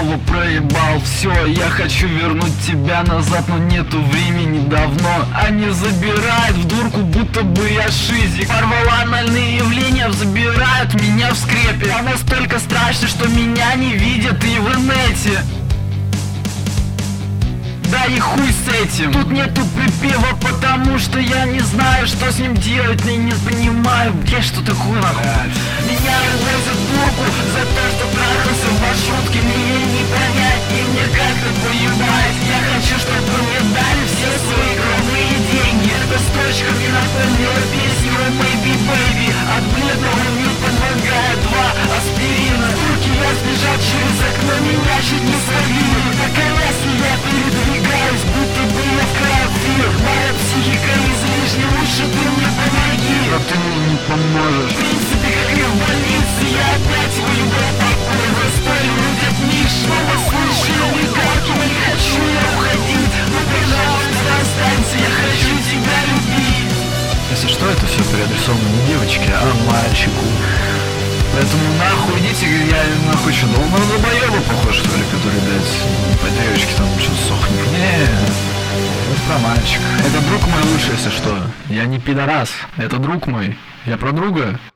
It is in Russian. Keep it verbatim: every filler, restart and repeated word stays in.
снова проебал все. Я хочу вернуть тебя назад, но нету времени давно. Они забирают в дурку, будто бы я шизик. Порвала анальные явления, забирают меня в скрепе. Я настолько страшно, что меня не видят и в инете. Да и хуй с этим. Тут нету припева, потому что я не знаю, что с ним делать. И не понимаю, где что такое нахуй. Меня увозят в дурку за то, что трахался в маршрутке. Мне не понять, и мне как-то поебать. Я хочу, чтобы мне дали все свои кровные деньги. Эта строчка мне напомнила песню oh Maybe Baby. От бледного мне помогает два аспирина. В турке я сбежал через окно, меня чуть не словили. На коляске я передвигаюсь, будто бы я в крови. Моя психика излишне, лучше ты мне помоги. А ты мне не поможешь. В принципе, как и в больнице, я опять выебал покой. Застой, люди от них снова слышали лекарки. Не хочу я уходить, но пожалуйста останься, я хочу тебя любить. Если что, это все переадресовано не девочке, а мальчику. Поэтому нахуй идите, я нахуй что, ну на долбоеба похож, что ли, который, блядь, по девочке там что-то сохнет. Не, это про мальчика. Это друг мой лучший, если что. Я не пидорас, это друг мой. Я про друга.